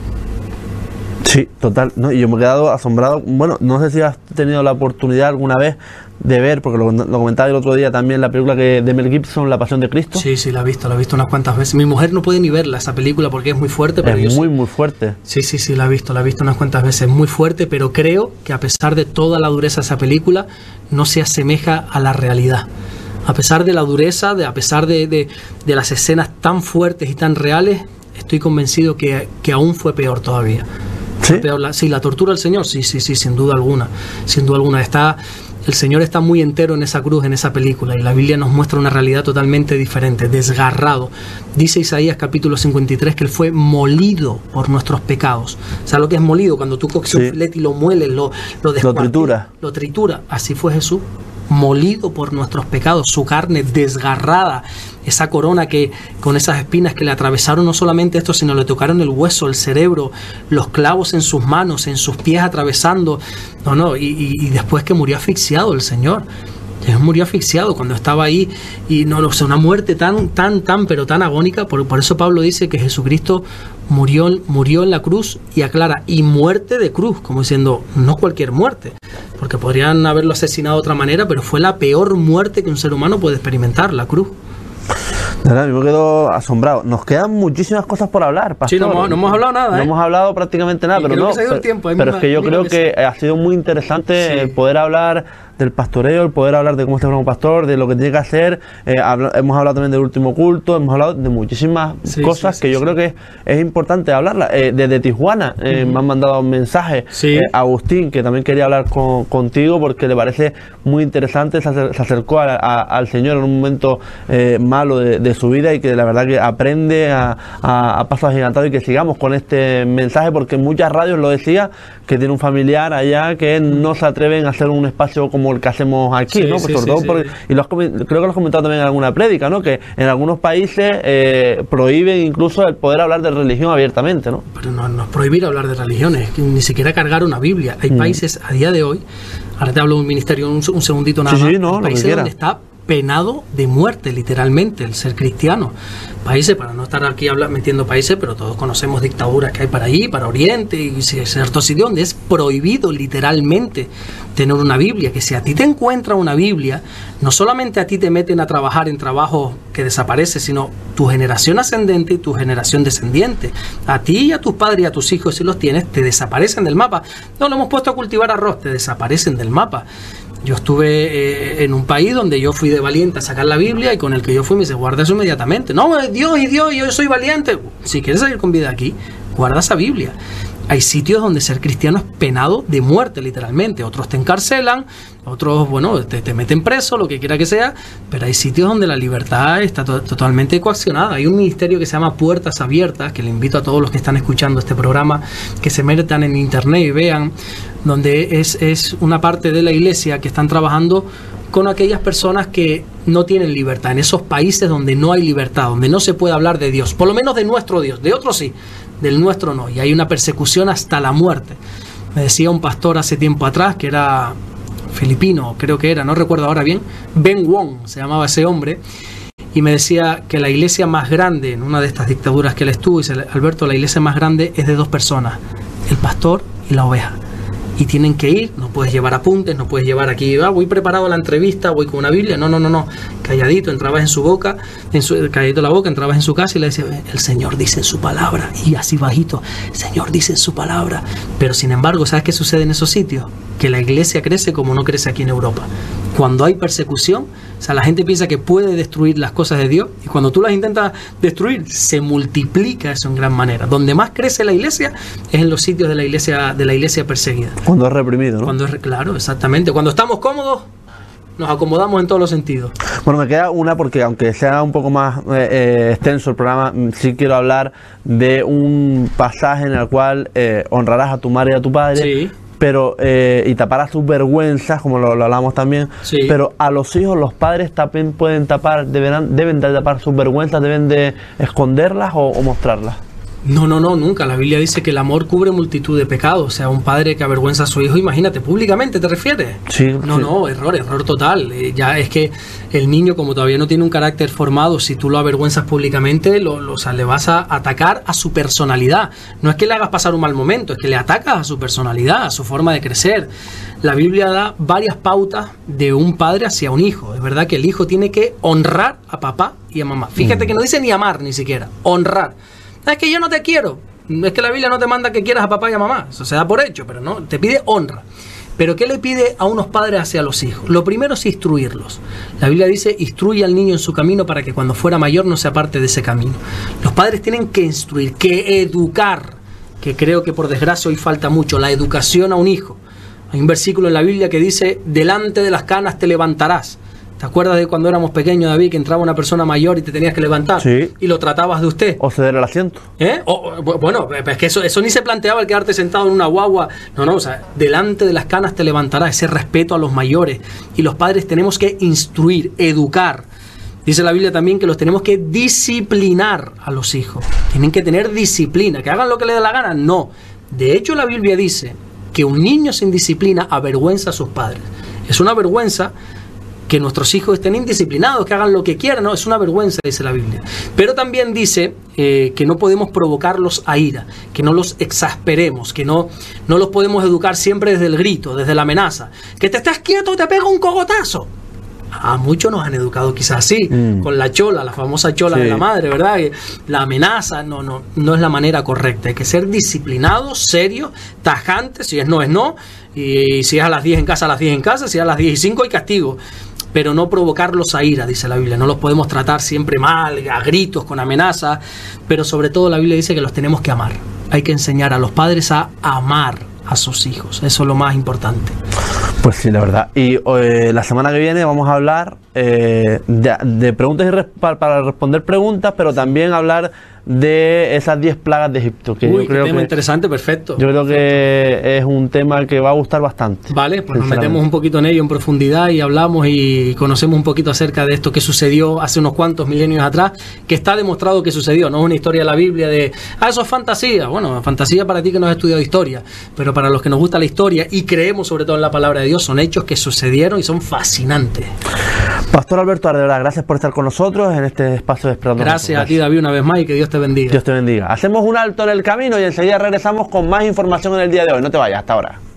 Sí, total, ¿no? Y yo me he quedado asombrado. Bueno, no sé si has tenido la oportunidad alguna vez de ver, porque lo comentaba el otro día también, la película de Mel Gibson, La Pasión de Cristo. Sí, la he visto unas cuantas veces. Mi mujer no puede ni verla, esa película, porque es muy fuerte. Pero es muy fuerte. Sí, la he visto unas cuantas veces. Muy fuerte, pero creo que a pesar de toda la dureza de esa película, no se asemeja a la realidad. A pesar de la dureza, a pesar de las escenas tan fuertes y tan reales, estoy convencido que aún fue peor todavía. ¿Sí? Sí, la tortura del Señor, sí, sin duda alguna. Sin duda alguna. El Señor está muy entero en esa cruz, en esa película, y la Biblia nos muestra una realidad totalmente diferente, desgarrado. Dice Isaías capítulo 53 que Él fue molido por nuestros pecados. ¿Sabes lo que es molido? Cuando tú coges un filete y lo mueles, lo tritura. Lo tritura. Así fue Jesús, molido por nuestros pecados, su carne desgarrada, esa corona que con esas espinas que le atravesaron no solamente esto, sino le tocaron el hueso, el cerebro, los clavos en sus manos, en sus pies atravesando, y después que murió asfixiado el Señor. Él murió asfixiado cuando estaba ahí, y una muerte tan agónica. Por eso Pablo dice que Jesucristo murió en la cruz, y aclara, y muerte de cruz, como diciendo, no cualquier muerte, porque podrían haberlo asesinado de otra manera, pero fue la peor muerte que un ser humano puede experimentar, la cruz. De verdad, yo me quedo asombrado. Nos quedan muchísimas cosas por hablar, pastor. Sí, no hemos hablado nada. No hemos hablado prácticamente nada, pero es que yo creo que ha sido muy interesante el poder hablar del pastoreo, el poder hablar de cómo está un pastor, de lo que tiene que hacer. Hemos hablado también del último culto, hemos hablado de muchísimas cosas que yo creo que es importante hablarlas. Desde Tijuana me han mandado un mensaje. Agustín, que también quería hablar contigo porque le parece muy interesante, se acercó al Señor en un momento malo de su vida, y que la verdad que aprende a pasos agigantados, y que sigamos con este mensaje, porque muchas radios lo decía, que tiene un familiar allá que no se atreven a hacer un espacio como el que hacemos aquí, ¿no? Pues sobre todo porque, y creo que lo has comentado también en alguna prédica, ¿no? Que en algunos países prohíben incluso el poder hablar de religión abiertamente, ¿no? Pero no es prohibir hablar de religiones, ni siquiera cargar una Biblia. Hay países a día de hoy, ahora te hablo de un ministerio un segundito nada más, hay países donde está penado de muerte, literalmente, el ser cristiano. Países, para no estar aquí metiendo países, pero todos conocemos dictaduras que hay para allí, para Oriente y ciertos sitios donde es prohibido literalmente tener una Biblia. Que si a ti te encuentra una Biblia, no solamente a ti te meten a trabajar en trabajo que desaparece, sino tu generación ascendente y tu generación descendiente. A ti y a tus padres y a tus hijos, si los tienes, te desaparecen del mapa. No lo hemos puesto a cultivar arroz, te desaparecen del mapa. Yo estuve en un país donde yo fui de valiente a sacar la Biblia, y con el que yo fui me dice, guarda eso inmediatamente. No, Dios, yo soy valiente. Si quieres salir con vida aquí, guarda esa Biblia. Hay sitios donde ser cristiano es penado de muerte, literalmente. Otros te encarcelan, otros, te meten preso, lo que quiera que sea, pero hay sitios donde la libertad está totalmente coaccionada. Hay un ministerio que se llama Puertas Abiertas, que le invito a todos los que están escuchando este programa que se metan en internet y vean, donde es una parte de la iglesia que están trabajando con aquellas personas que no tienen libertad, en esos países donde no hay libertad, donde no se puede hablar de Dios, por lo menos de nuestro Dios, de otros sí, del nuestro no, y hay una persecución hasta la muerte. Me decía un pastor hace tiempo atrás, que era filipino, creo que era, no recuerdo ahora bien, Ben Wong se llamaba ese hombre, y me decía que la iglesia más grande, en una de estas dictaduras que él estuvo, dice, Alberto, la iglesia más grande es de dos personas, el pastor y la oveja. Y tienen que ir, no puedes llevar apuntes, no puedes llevar aquí, voy preparado a la entrevista, voy con una Biblia, no, calladito, entrabas en su boca, calladito la boca, entrabas en su casa y le decías, el Señor dice en su palabra, y así bajito, el Señor dice en su palabra. Pero sin embargo, ¿sabes qué sucede en esos sitios? Que la iglesia crece como no crece aquí en Europa. Cuando hay persecución, o sea, la gente piensa que puede destruir las cosas de Dios, y cuando tú las intentas destruir, se multiplica eso en gran manera. Donde más crece la iglesia es en los sitios de la iglesia perseguida. Cuando es reprimido, ¿no? Claro, exactamente. Cuando estamos cómodos, nos acomodamos en todos los sentidos. Bueno, me queda una, porque aunque sea un poco más extenso el programa, sí quiero hablar de un pasaje en el cual honrarás a tu madre y a tu padre. Sí. Pero y taparás tus vergüenzas, como lo hablamos también. Sí. Pero a los hijos los padres también pueden tapar, deben de tapar sus vergüenzas, deben de esconderlas o mostrarlas. No, nunca. La Biblia dice que el amor cubre multitud de pecados. O sea, un padre que avergüenza a su hijo, imagínate, públicamente, ¿te refieres? Sí. No, error total. Ya es que el niño, como todavía no tiene un carácter formado, si tú lo avergüenzas públicamente, o sea, le vas a atacar a su personalidad. No es que le hagas pasar un mal momento, es que le atacas a su personalidad, a su forma de crecer. La Biblia da varias pautas de un padre hacia un hijo. Es verdad que el hijo tiene que honrar a papá y a mamá. Fíjate que no dice ni amar ni siquiera, honrar. Es que yo no te quiero. Es que la Biblia no te manda que quieras a papá y a mamá. Eso se da por hecho, pero no, te pide honra. Pero ¿qué le pide a unos padres hacia los hijos? Lo primero es instruirlos. La Biblia dice, instruye al niño en su camino para que cuando fuera mayor no se aparte de ese camino. Los padres tienen que instruir, que educar, que creo que por desgracia hoy falta mucho, la educación a un hijo. Hay un versículo en la Biblia que dice, delante de las canas te levantarás. ¿Te acuerdas de cuando éramos pequeños, David, que entraba una persona mayor y te tenías que levantar? Sí. Y lo tratabas de usted. O ceder el asiento. Bueno, es que eso ni se planteaba el quedarte sentado en una guagua. No, o sea, delante de las canas te levantarás, ese respeto a los mayores. Y los padres tenemos que instruir, educar. Dice la Biblia también que los tenemos que disciplinar a los hijos. Tienen que tener disciplina, que hagan lo que les dé la gana. No. De hecho, la Biblia dice que un niño sin disciplina avergüenza a sus padres. Es una vergüenza que nuestros hijos estén indisciplinados, que hagan lo que quieran, no, es una vergüenza, dice la Biblia. Pero también dice que no podemos provocarlos a ira, que no los exasperemos, que no los podemos educar siempre desde el grito, desde la amenaza. Que te estés quieto, te pego un cogotazo. A muchos nos han educado quizás así, con la chola, la famosa chola de la madre, ¿verdad? La amenaza no es la manera correcta. Hay que ser disciplinados, serios, tajantes, si es no, es no. Y si es a las 10 en casa, a las 10 en casa, si es a las 10 y 5 hay castigo. Pero no provocarlos a ira, dice la Biblia. No los podemos tratar siempre mal, a gritos, con amenazas. Pero sobre todo la Biblia dice que los tenemos que amar. Hay que enseñar a los padres a amar a sus hijos. Eso es lo más importante. Pues sí, la verdad. Y la semana que viene vamos a hablar de preguntas para responder preguntas, pero también hablar de esas 10 plagas de Egipto. Que Uy, yo creo qué tema que, interesante, perfecto. Yo creo que es un tema que va a gustar bastante. Vale, pues nos metemos un poquito en ello en profundidad y hablamos y conocemos un poquito acerca de esto que sucedió hace unos cuantos milenios atrás, que está demostrado que sucedió. No es una historia de la Biblia de, eso es fantasía. Bueno, fantasía para ti que no has estudiado historia, pero para los que nos gusta la historia y creemos sobre todo en la palabra de Dios, son hechos que sucedieron y son fascinantes. Pastor Alberto, de verdad, gracias por estar con nosotros en este espacio de Esperando. Gracias a ti, David, una vez más, y que Dios te bendiga. Dios te bendiga. Hacemos un alto en el camino y enseguida regresamos con más información en el día de hoy. No te vayas, hasta ahora.